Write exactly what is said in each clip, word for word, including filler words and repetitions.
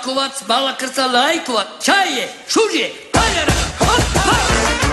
Лайкувац, балакырса лайкувац, чайе, шурje, пайера, хоп, хоп.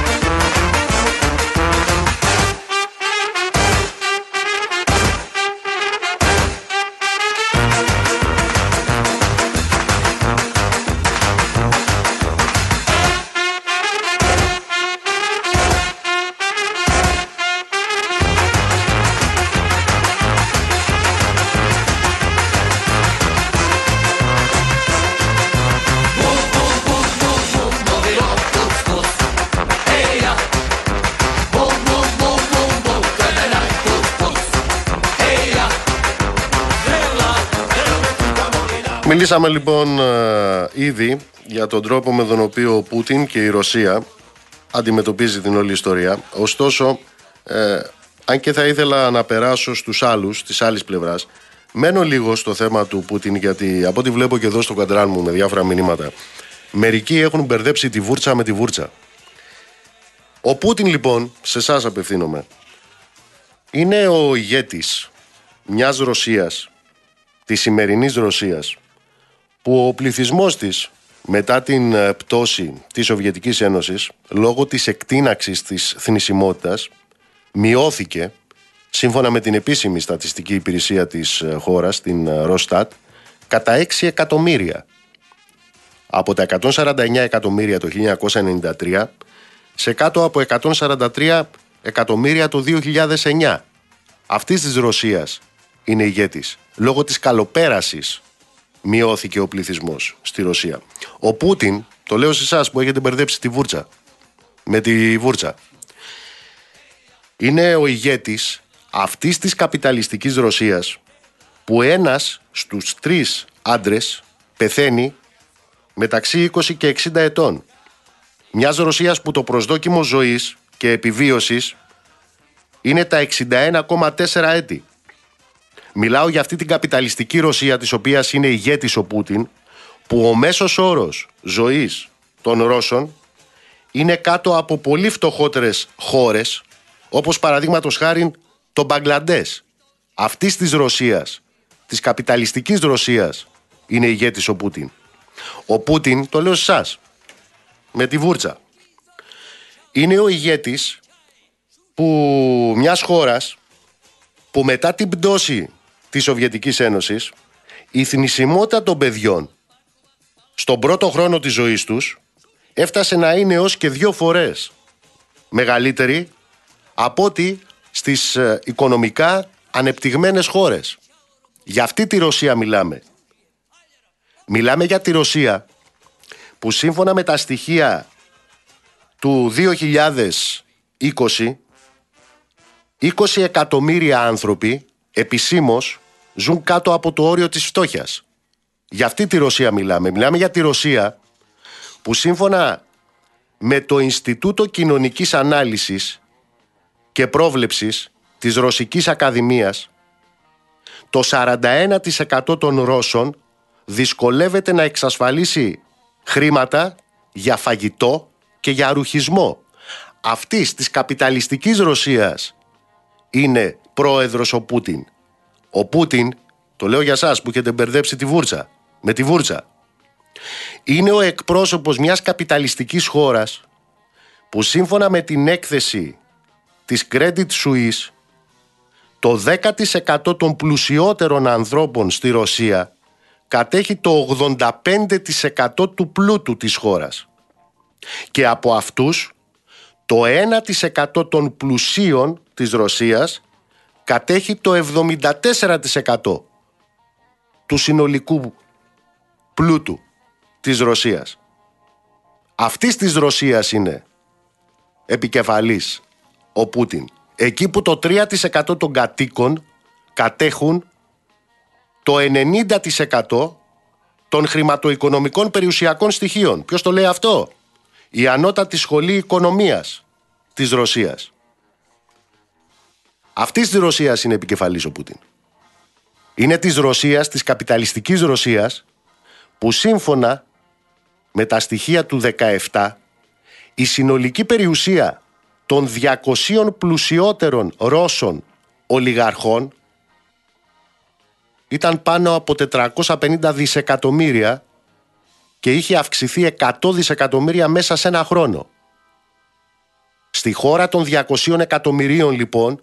Μιλήσαμε λοιπόν ε, ήδη για τον τρόπο με τον οποίο ο Πούτιν και η Ρωσία αντιμετωπίζει την όλη ιστορία. Ωστόσο, ε, αν και θα ήθελα να περάσω στους άλλους, της άλλης πλευράς, μένω λίγο στο θέμα του Πούτιν, γιατί από ό,τι βλέπω και εδώ στο καντράν μου με διάφορα μηνύματα, μερικοί έχουν μπερδέψει τη βούρτσα με τη βούρτσα. Ο Πούτιν λοιπόν, σε εσάς απευθύνομαι, είναι ο ηγέτης μιας Ρωσίας, της σημερινής Ρωσίας, που ο πληθυσμός της μετά την πτώση της Σοβιετικής Ένωσης λόγω της εκτείναξης της θνησιμότητας μειώθηκε, σύμφωνα με την επίσημη στατιστική υπηρεσία της χώρας, την Ροστάτ, κατά έξι εκατομμύρια. Από τα εκατόν σαράντα εννέα εκατομμύρια το χίλια εννιακόσια ενενήντα τρία σε κάτω από εκατόν σαράντα τρία εκατομμύρια το δύο χιλιάδες εννέα. Αυτής της Ρωσίας είναι ηγέτης. Λόγω της καλοπέρασης μειώθηκε ο πληθυσμός στη Ρωσία. Ο Πούτιν, το λέω σε εσάς που έχετε μπερδέψει τη βούρτσα με τη βούρτσα, είναι ο ηγέτης αυτής της καπιταλιστικής Ρωσίας που ένας στους τρεις άντρες πεθαίνει μεταξύ είκοσι και εξήντα ετών. Μιας Ρωσίας που το προσδόκιμο ζωής και επιβίωσης είναι τα εξήντα ένα κόμμα τέσσερα έτη. Μιλάω για αυτή την καπιταλιστική Ρωσία της οποίας είναι ηγέτης ο Πούτιν, που ο μέσος όρος ζωής των Ρώσων είναι κάτω από πολύ φτωχότερες χώρες, όπως παραδείγματος χάριν το Μπαγκλαντές. Αυτής της Ρωσίας, της καπιταλιστικής Ρωσίας, είναι ηγέτης ο Πούτιν. Ο Πούτιν, το λέω σε εσάς, με τη βούρτσα, είναι ο ηγέτης που μιας χώρας που μετά την πτώση της Σοβιετικής Ένωσης η θνησιμότητα των παιδιών στον πρώτο χρόνο της ζωής τους έφτασε να είναι έως και δύο φορές μεγαλύτερη από ότι στις ε, οικονομικά ανεπτυγμένες χώρες. Για αυτή τη Ρωσία μιλάμε. Μιλάμε για τη Ρωσία που σύμφωνα με τα στοιχεία του δύο χιλιάδες είκοσι είκοσι εκατομμύρια άνθρωποι επισήμως ζουν κάτω από το όριο της φτώχειας. Για αυτή τη Ρωσία μιλάμε. Μιλάμε για τη Ρωσία που σύμφωνα με το Ινστιτούτο Κοινωνικής Ανάλυσης και Πρόβλεψης της Ρωσικής Ακαδημίας, το σαράντα ένα τοις εκατό των Ρώσων δυσκολεύεται να εξασφαλίσει χρήματα για φαγητό και για ρουχισμό. Αυτής της καπιταλιστικής Ρωσίας είναι πρόεδρος ο Πούτιν. Ο Πούτιν, το λέω για σας που έχετε μπερδέψει τη βούρτσα με τη βούρτσα, είναι ο εκπρόσωπος μιας καπιταλιστικής χώρας που σύμφωνα με την έκθεση της Credit Suisse το δέκα τοις εκατό των πλουσιότερων ανθρώπων στη Ρωσία κατέχει το ογδόντα πέντε τοις εκατό του πλούτου της χώρας. Και από αυτούς το ένα τοις εκατό των πλουσίων της Ρωσίας κατέχει το εβδομήντα τέσσερα τοις εκατό του συνολικού πλούτου της Ρωσίας. Αυτής της Ρωσίας είναι επικεφαλής ο Πούτιν. Εκεί που το τρία τοις εκατό των κατοίκων κατέχουν το ενενήντα τοις εκατό των χρηματοοικονομικών περιουσιακών στοιχείων. Ποιος το λέει αυτό? Η Ανώτατη Σχολή Οικονομίας της Ρωσίας. Αυτής της Ρωσίας είναι επικεφαλής ο Πούτιν. Είναι της Ρωσίας, της καπιταλιστικής Ρωσίας, που σύμφωνα με τα στοιχεία του δεκαεπτά η συνολική περιουσία των διακοσίων πλουσιότερων Ρώσων ολιγαρχών ήταν πάνω από τετρακόσια πενήντα δισεκατομμύρια και είχε αυξηθεί εκατό δισεκατομμύρια μέσα σε ένα χρόνο. Στη χώρα των διακοσίων εκατομμυρίων λοιπόν,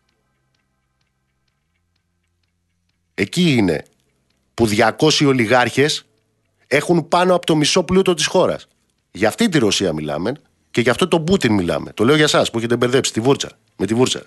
εκεί είναι που διακόσιοι ολιγάρχες έχουν πάνω από το μισό πλούτο της χώρας. Για αυτή τη Ρωσία μιλάμε και για αυτό τον Πούτιν μιλάμε. Το λέω για εσάς που έχετε μπερδέψει τη βούρτσα, με τη βούρτσα.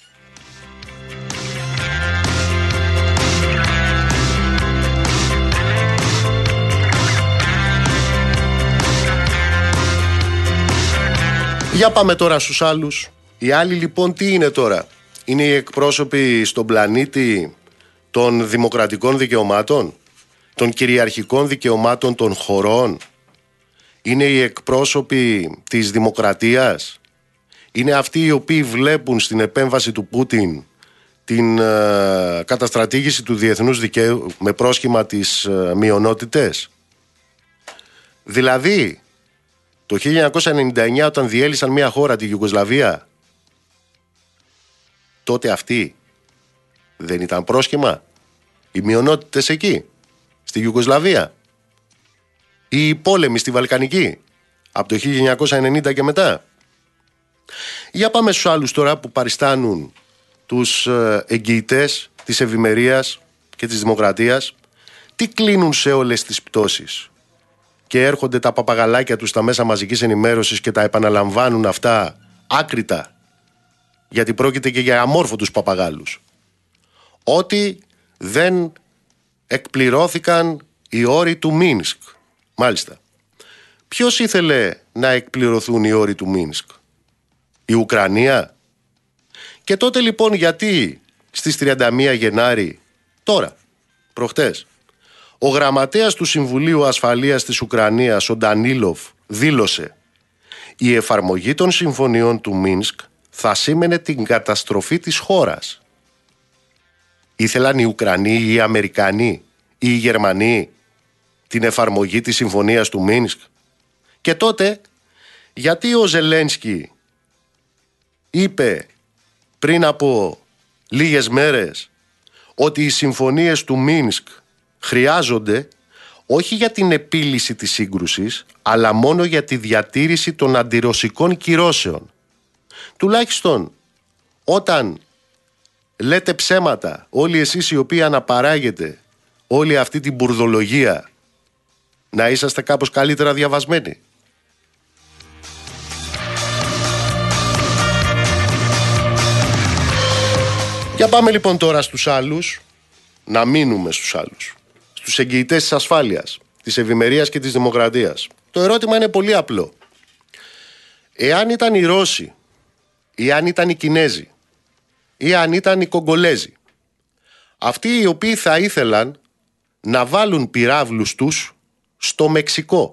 Για πάμε τώρα στους άλλους. Οι άλλοι λοιπόν τι είναι τώρα? Είναι οι εκπρόσωποι στον πλανήτη των δημοκρατικών δικαιωμάτων, των κυριαρχικών δικαιωμάτων των χωρών. Είναι οι εκπρόσωποι της δημοκρατίας. Είναι αυτοί οι οποίοι βλέπουν στην επέμβαση του Πούτιν την ε, καταστρατήγηση του διεθνούς δικαίου με πρόσχημα τις ε, μειονότητες. Δηλαδή, το χίλια εννιακόσια ενενήντα εννιά όταν διέλυσαν μια χώρα, τη Ιουγκοσλαβία, τότε αυτοί δεν ήταν πρόσχημα? Οι μειονότητες εκεί, στη Ιουγκοσλαβία, ή οι πόλεμοι στη Βαλκανική, από το χίλια εννιακόσια ενενήντα και μετά. Για πάμε στους άλλους τώρα που παριστάνουν τους εγγυητές της ευημερίας και της δημοκρατίας. Τι κλείνουν σε όλες τις πτώσεις και έρχονται τα παπαγαλάκια τους στα μέσα μαζικής ενημέρωσης και τα επαναλαμβάνουν αυτά άκρητα, γιατί πρόκειται και για αμόρφωτους παπαγάλους? Ότι δεν εκπληρώθηκαν οι όροι του Μίνσκ. Μάλιστα. Ποιος ήθελε να εκπληρωθούν οι όροι του Μίνσκ? Η Ουκρανία? Και τότε λοιπόν γιατί στις τριάντα μία Γενάρη, τώρα, προχτές, ο γραμματέας του Συμβουλίου Ασφαλείας της Ουκρανίας, ο Ντανίλοφ, δήλωσε η εφαρμογή των συμφωνιών του Μίνσκ θα σήμαινε την καταστροφή της χώρας. Ήθελαν οι Ουκρανοί ή οι Αμερικανοί ή οι Γερμανοί την εφαρμογή της συμφωνίας του Μίνσκ? Και τότε γιατί ο Ζελένσκι είπε πριν από λίγες μέρες ότι οι συμφωνίες του Μίνσκ χρειάζονται όχι για την επίλυση της σύγκρουσης, αλλά μόνο για τη διατήρηση των αντιρωσικών κυρώσεων? Τουλάχιστον όταν λέτε ψέματα όλοι εσείς οι οποίοι αναπαράγετε όλη αυτή την μπουρδολογία, να είσαστε κάπως καλύτερα διαβασμένοι. Για πάμε λοιπόν τώρα στους άλλους, να μείνουμε στους άλλους, στους εγγυητές της ασφάλειας, της ευημερίας και της δημοκρατίας. Το ερώτημα είναι πολύ απλό. Εάν ήταν οι Ρώσοι, ή αν ήταν οι Κινέζοι, ή αν ήταν οι Κογκολέζοι, αυτοί οι οποίοι θα ήθελαν να βάλουν πυράβλους τους στο Μεξικό,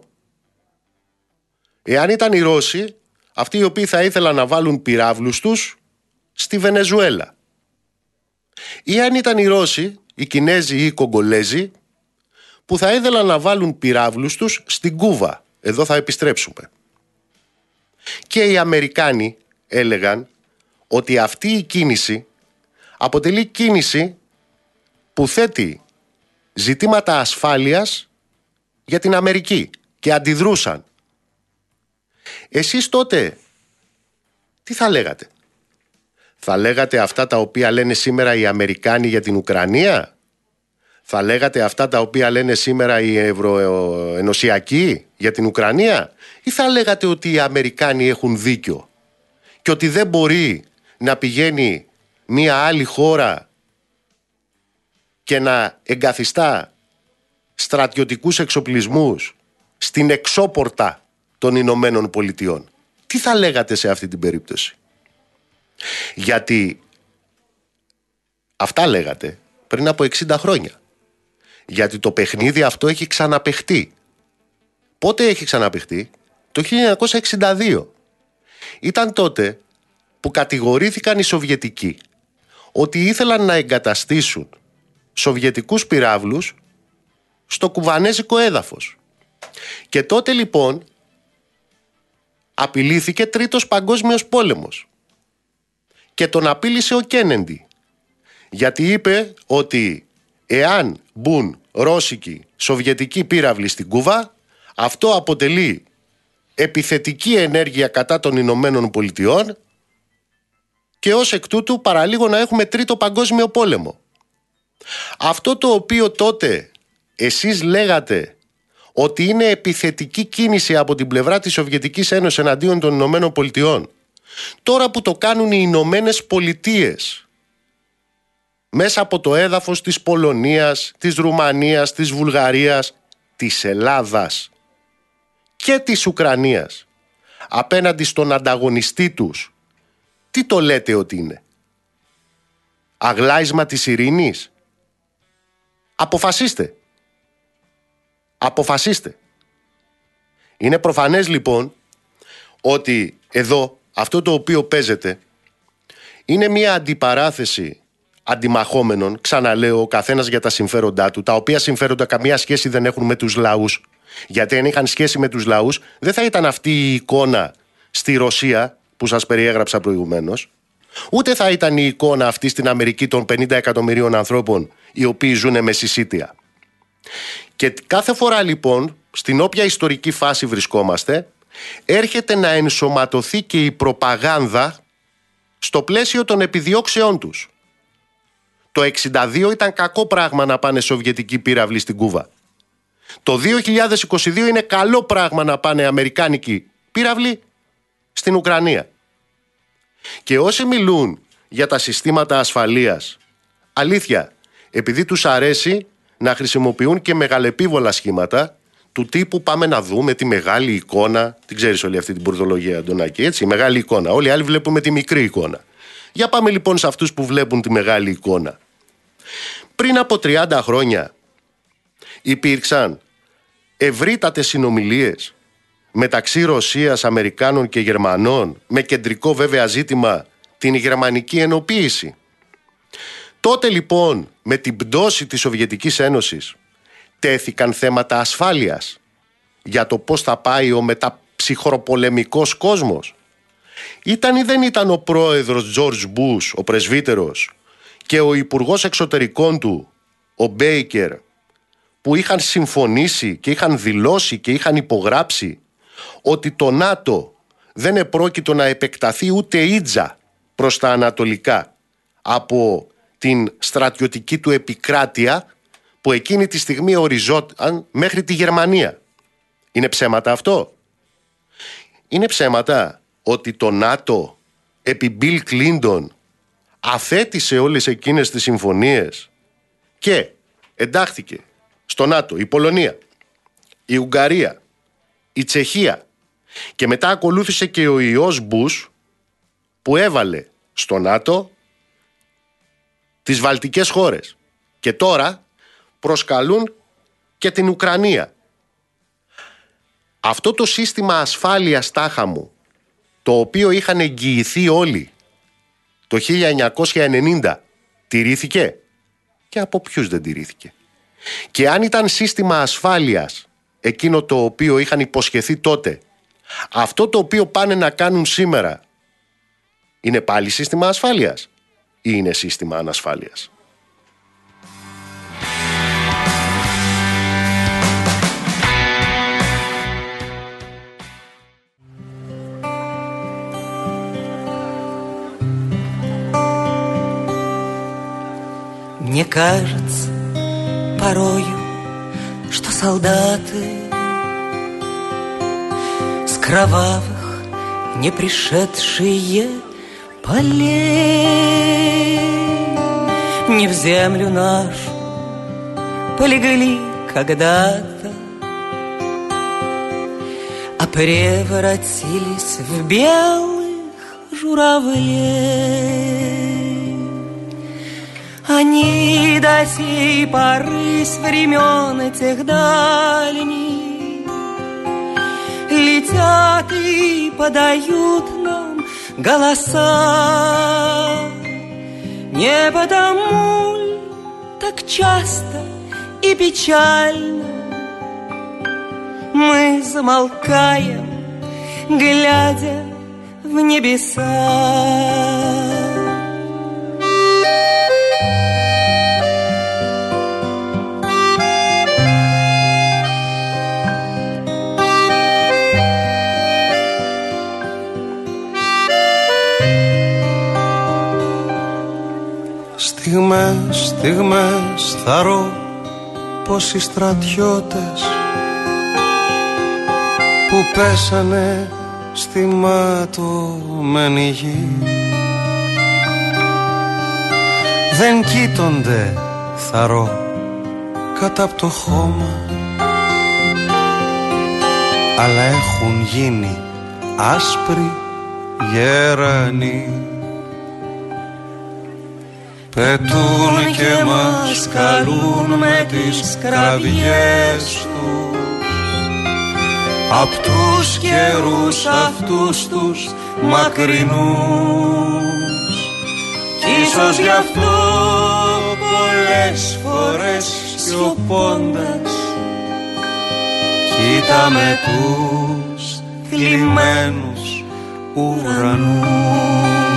εάν ήταν οι Ρώσοι, αυτοί οι οποίοι θα ήθελαν να βάλουν πυράβλους τους στη Βενεζουέλα, ή αν ήταν οι Ρώσοι, οι Κινέζοι ή οι Κογκολέζοι που θα ήθελαν να βάλουν πυράβλους τους στην Κούβα, εδώ θα επιστρέψουμε. Και οι Αμερικάνοι έλεγαν ότι αυτή η κίνηση αποτελεί κίνηση που θέτει ζητήματα ασφάλειας για την Αμερική και αντιδρούσαν. Εσείς τότε τι θα λέγατε? Θα λέγατε αυτά τα οποία λένε σήμερα οι Αμερικάνοι για την Ουκρανία? Θα λέγατε αυτά τα οποία λένε σήμερα οι ευρωενωσιακοί για την Ουκρανία? Ή θα λέγατε ότι οι Αμερικάνοι έχουν δίκιο και ότι δεν μπορεί να πηγαίνει μία άλλη χώρα και να εγκαθιστά στρατιωτικούς εξοπλισμούς στην εξώπορτα των Ηνωμένων Πολιτειών? Τι θα λέγατε σε αυτή την περίπτωση? Γιατί αυτά λέγατε πριν από εξήντα χρόνια. Γιατί το παιχνίδι αυτό έχει ξαναπαιχτεί. Πότε έχει ξαναπαιχτεί? Το χίλια εννιακόσια εξήντα δύο. Ήταν τότε που κατηγορήθηκαν οι Σοβιετικοί ότι ήθελαν να εγκαταστήσουν σοβιετικούς πυράβλους στο κουβανέζικο έδαφος. Και τότε λοιπόν απειλήθηκε τρίτος παγκόσμιος πόλεμος. Και τον απείλησε ο Κένεντι, γιατί είπε ότι εάν μπουν ρώσικοι, σοβιετικοί πύραυλοι στην Κούβα, αυτό αποτελεί επιθετική ενέργεια κατά των Ηνωμένων Πολιτειών και ως εκ τούτου παραλίγο να έχουμε τρίτο παγκόσμιο πόλεμο. Αυτό το οποίο τότε εσείς λέγατε ότι είναι επιθετική κίνηση από την πλευρά της Σοβιετικής Ένωσης εναντίον των Ηνωμένων Πολιτειών, τώρα που το κάνουν οι Ηνωμένες Πολιτείες μέσα από το έδαφος της Πολωνίας, της Ρουμανίας, της Βουλγαρίας, της Ελλάδας και της Ουκρανίας απέναντι στον ανταγωνιστή τους, τι το λέτε ότι είναι? Αγλάισμα της ειρήνης? Αποφασίστε. Αποφασίστε. Είναι προφανές λοιπόν ότι εδώ αυτό το οποίο παίζεται είναι μια αντιπαράθεση αντιμαχόμενων, ξαναλέω, ο καθένας για τα συμφέροντά του, τα οποία συμφέροντα καμία σχέση δεν έχουν με τους λαούς. Γιατί αν είχαν σχέση με τους λαούς, δεν θα ήταν αυτή η εικόνα στη Ρωσία που σας περιέγραψα προηγουμένως, ούτε θα ήταν η εικόνα αυτή στην Αμερική των πενήντα εκατομμυρίων ανθρώπων οι οποίοι ζουν με συσίτια. Και κάθε φορά λοιπόν, στην όποια ιστορική φάση βρισκόμαστε, έρχεται να ενσωματωθεί και η προπαγάνδα στο πλαίσιο των επιδιώξεών τους. Το εξήντα δύο ήταν κακό πράγμα να πάνε σοβιετικοί πύραυλοι στην Κούβα. Το δύο χιλιάδες είκοσι δύο είναι καλό πράγμα να πάνε αμερικάνικοι πύραυλοι στην Ουκρανία. Και όσοι μιλούν για τα συστήματα ασφαλείας, αλήθεια, επειδή τους αρέσει να χρησιμοποιούν και μεγαλεπίβολα σχήματα του τύπου πάμε να δούμε τη μεγάλη εικόνα, την ξέρεις όλη αυτή την μπουρδολογία, Αντωνάκη, έτσι, η μεγάλη εικόνα. Όλοι οι άλλοι βλέπουμε τη μικρή εικόνα. Για πάμε λοιπόν σε αυτούς που βλέπουν τη μεγάλη εικόνα. Πριν από τριάντα χρόνια υπήρξαν ευρύτατες συνομιλίες μεταξύ Ρωσίας, Αμερικάνων και Γερμανών, με κεντρικό βέβαια ζήτημα την γερμανική ενοποίηση. Τότε λοιπόν με την πτώση της Σοβιετικής Ένωσης τέθηκαν θέματα ασφάλειας για το πώς θα πάει ο μεταψυχροπολεμικός κόσμος. Ήταν ή δεν ήταν ο πρόεδρος Τζορτζ Μπούς, ο πρεσβύτερος, και ο υπουργός εξωτερικών του, ο Μπέικερ, που είχαν συμφωνήσει και είχαν δηλώσει και είχαν υπογράψει ότι το ΝΑΤΟ δεν επρόκειτο να επεκταθεί ούτε ίτζα προς τα ανατολικά από την στρατιωτική του επικράτεια που εκείνη τη στιγμή οριζόταν μέχρι τη Γερμανία. Είναι ψέματα αυτό? Είναι ψέματα ότι το ΝΑΤΟ επί Μπιλ Κλίντον αθέτησε όλες εκείνες τις συμφωνίες και εντάχθηκε στο ΝΑΤΟ η Πολωνία, η Ουγγαρία, η Τσεχία και μετά ακολούθησε και ο ιός Μπούς που έβαλε στο ΝΑΤΟ τις βαλτικές χώρες και τώρα προσκαλούν και την Ουκρανία. Αυτό το σύστημα ασφάλειας τάχα μου, το οποίο είχαν εγγυηθεί όλοι το χίλια εννιακόσια ενενήντα, τηρήθηκε? Και από ποιους δεν τηρήθηκε? Και αν ήταν σύστημα ασφάλειας εκείνο το οποίο είχαν υποσχεθεί τότε, αυτό το οποίο πάνε να κάνουν σήμερα είναι πάλι σύστημα ασφάλειας ή είναι σύστημα ανασφάλειας? Мне кажется порою, что солдаты с кровавых не пришедшие полей не в землю нашу полегли когда-то, а превратились в белых журавлей. Они до сей поры с времен этих дальних летят и подают нам голоса. Не потому ли так часто и печально мы замолкаем, глядя в небеса? Στιγμές, στιγμές θαρώ πως οι στρατιώτες που πέσανε στη ματωμένη γη δεν κοίτονται θαρώ κατά απ' το χώμα, αλλά έχουν γίνει άσπροι γερανοί. Πετούν και μας καλούν με τις κραυγές τους απ' τους καιρούς αυτούς τους μακρινούς, κι ίσως γι' αυτό πολλές φορές σιωπώντας κοίταμε τους θλιμμένους ουρανούς.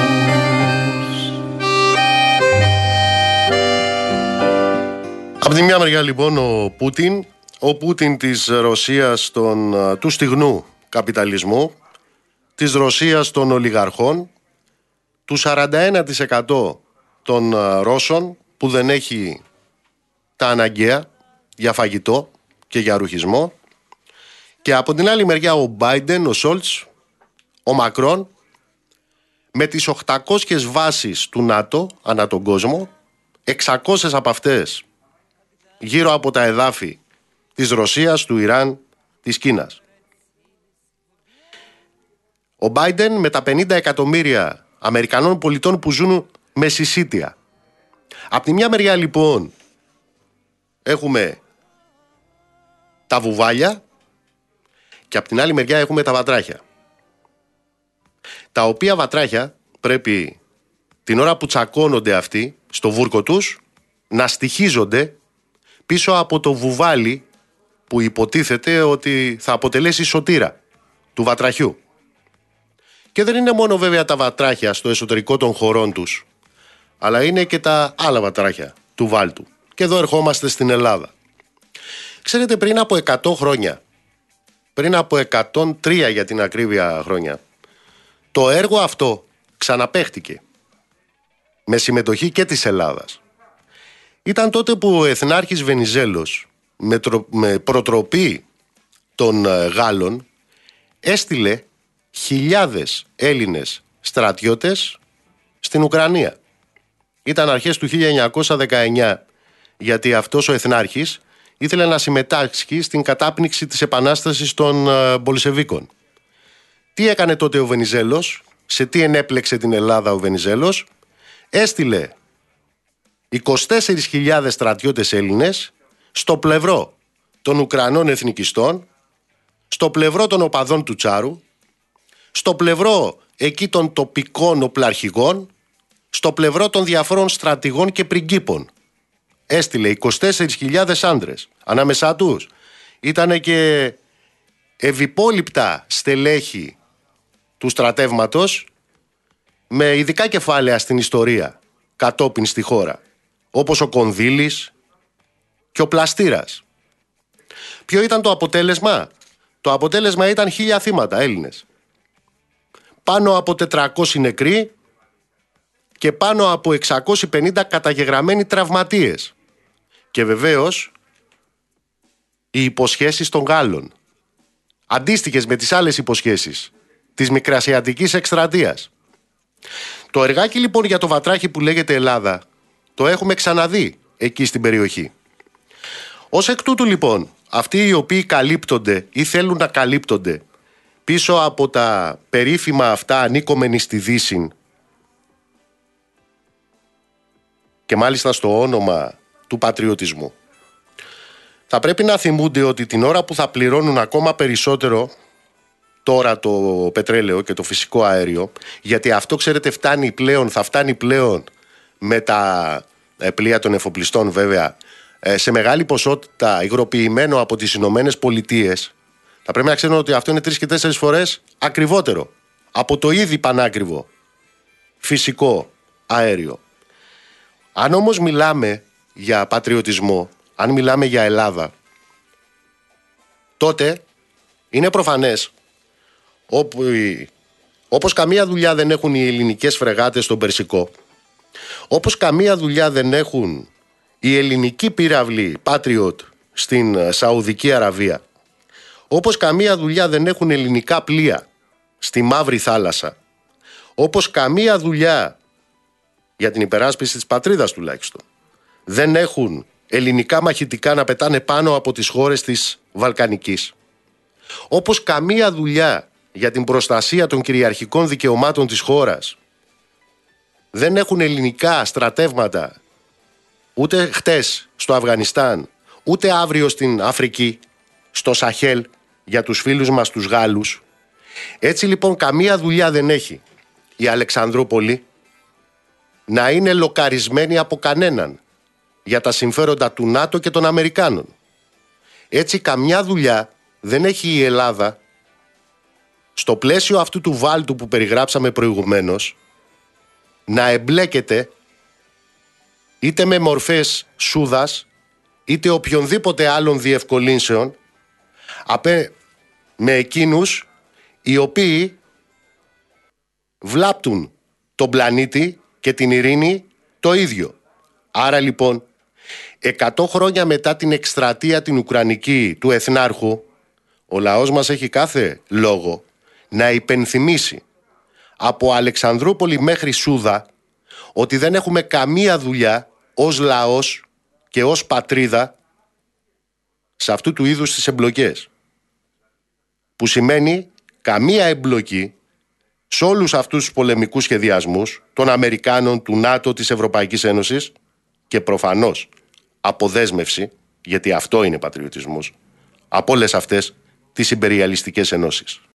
Από τη μια μεριά λοιπόν ο Πούτιν, ο Πούτιν της Ρωσίας των, του στιγνού καπιταλισμού, της Ρωσίας των ολιγαρχών, του σαράντα ένα τοις εκατό των Ρώσων που δεν έχει τα αναγκαία για φαγητό και για ρουχισμό, και από την άλλη μεριά ο Μπάιντεν, ο Σόλτς, ο Μακρόν, με τις οκτακόσιες βάσεις του ΝΑΤΟ ανά τον κόσμο, εξακόσιες από αυτές γύρω από τα εδάφη της Ρωσίας, του Ιράν, της Κίνας. Ο Μπάιντεν με τα πενήντα εκατομμύρια Αμερικανών πολιτών που ζουν με συσίτια. Απ' τη μια μεριά λοιπόν έχουμε τα βουβάλια και απ' την άλλη μεριά έχουμε τα βατράχια. Τα οποία βατράχια πρέπει την ώρα που τσακώνονται αυτοί στο βούρκο τους να στοιχίζονται πίσω από το βουβάλι που υποτίθεται ότι θα αποτελέσει σωτήρα του βατραχιού. Και δεν είναι μόνο βέβαια τα βατράχια στο εσωτερικό των χωρών τους, αλλά είναι και τα άλλα βατράχια του βάλτου. Και εδώ ερχόμαστε στην Ελλάδα. Ξέρετε, πριν από εκατό χρόνια, πριν από εκατόν τρία για την ακρίβεια χρόνια, το έργο αυτό ξαναπαίχτηκε με συμμετοχή και της Ελλάδας. Ήταν τότε που ο Εθνάρχης Βενιζέλος με, τρο... με προτροπή των Γάλλων έστειλε χιλιάδες Έλληνες στρατιώτες στην Ουκρανία. Ήταν αρχές του χίλια εννιακόσια δεκαεννιά, γιατί αυτός ο Εθνάρχης ήθελε να συμμετάσχει στην κατάπνιξη της επανάστασης των Μπολσεβίκων. Τι έκανε τότε ο Βενιζέλος, σε τι ενέπλεξε την Ελλάδα ο Βενιζέλος? Έστειλε είκοσι τέσσερις χιλιάδες στρατιώτες Έλληνες στο πλευρό των Ουκρανών εθνικιστών, στο πλευρό των οπαδών του Τσάρου, στο πλευρό εκεί των τοπικών οπλαρχηγών, στο πλευρό των διαφόρων στρατηγών και πριγκίπων. Έστειλε είκοσι τέσσερις χιλιάδες άντρες. Ανάμεσά τους ήτανε και ευυπόλοιπτα στελέχη του στρατεύματος με ειδικά κεφάλαια στην ιστορία κατόπιν στη χώρα, όπως ο Κονδύλης και ο Πλαστήρας. Ποιο ήταν το αποτέλεσμα? Το αποτέλεσμα ήταν χίλια θύματα Έλληνες, πάνω από τετρακόσιοι νεκροί και πάνω από εξακόσιοι πενήντα καταγεγραμμένοι τραυματίες. Και βεβαίως οι υποσχέσεις των Γάλλων, αντίστοιχες με τις άλλες υποσχέσεις της Μικρασιατικής εκστρατείας. Το εργάκι λοιπόν για το βατράχι που λέγεται Ελλάδα το έχουμε ξαναδεί εκεί στην περιοχή. Ως εκ τούτου λοιπόν, αυτοί οι οποίοι καλύπτονται ή θέλουν να καλύπτονται πίσω από τα περίφημα αυτά ανήκομενοι στη Δύση και μάλιστα στο όνομα του πατριωτισμού, θα πρέπει να θυμούνται ότι την ώρα που θα πληρώνουν ακόμα περισσότερο τώρα το πετρέλαιο και το φυσικό αέριο, γιατί αυτό ξέρετε φτάνει πλέον, θα φτάνει πλέον με τα πλοία των εφοπλιστών βέβαια, σε μεγάλη ποσότητα υγροποιημένο από τις Ηνωμένες Πολιτείες, θα πρέπει να ξέρουν ότι αυτό είναι τρεις και τέσσερις φορές ακριβότερο από το ήδη πανάκριβο φυσικό αέριο. Αν όμως μιλάμε για πατριωτισμό, αν μιλάμε για Ελλάδα, τότε είναι προφανές, όπου, όπως καμία δουλειά δεν έχουν οι ελληνικές φρεγάτες στον Περσικό, Όπως καμία δουλειά δεν έχουν οι ελληνικοί πύραυλοι Patriot στην Σαουδική Αραβία, όπως καμία δουλειά δεν έχουν ελληνικά πλοία στη Μαύρη Θάλασσα, όπως καμία δουλειά για την υπεράσπιση της πατρίδας τουλάχιστον δεν έχουν ελληνικά μαχητικά να πετάνε πάνω από τις χώρες της Βαλκανικής, όπως καμία δουλειά για την προστασία των κυριαρχικών δικαιωμάτων της χώρας δεν έχουν ελληνικά στρατεύματα ούτε χτες στο Αφγανιστάν, ούτε αύριο στην Αφρική, στο Σαχέλ, για τους φίλους μας τους Γάλλους. Έτσι λοιπόν καμία δουλειά δεν έχει η Αλεξανδρούπολη να είναι λοκαρισμένη από κανέναν για τα συμφέροντα του ΝΑΤΟ και των Αμερικάνων. Έτσι καμιά δουλειά δεν έχει η Ελλάδα στο πλαίσιο αυτού του βάλτου που περιγράψαμε προηγουμένως να εμπλέκεται είτε με μορφές σούδας είτε οποιονδήποτε άλλων διευκολύνσεων απέ, με εκείνους οι οποίοι βλάπτουν τον πλανήτη και την ειρήνη το ίδιο. Άρα λοιπόν, εκατό χρόνια μετά την εκστρατεία την Ουκρανική του Εθνάρχου, ο λαός μας έχει κάθε λόγο να υπενθυμίσει από Αλεξανδρούπολη μέχρι Σούδα ότι δεν έχουμε καμία δουλειά ως λαός και ως πατρίδα σε αυτού του είδους τις εμπλοκές, που σημαίνει καμία εμπλοκή σε όλους αυτούς τους πολεμικούς σχεδιασμούς των Αμερικάνων, του ΝΑΤΟ, της Ευρωπαϊκής Ένωσης και προφανώς αποδέσμευση, γιατί αυτό είναι πατριωτισμός, από όλες αυτές τις ιμπεριαλιστικές ενώσεις.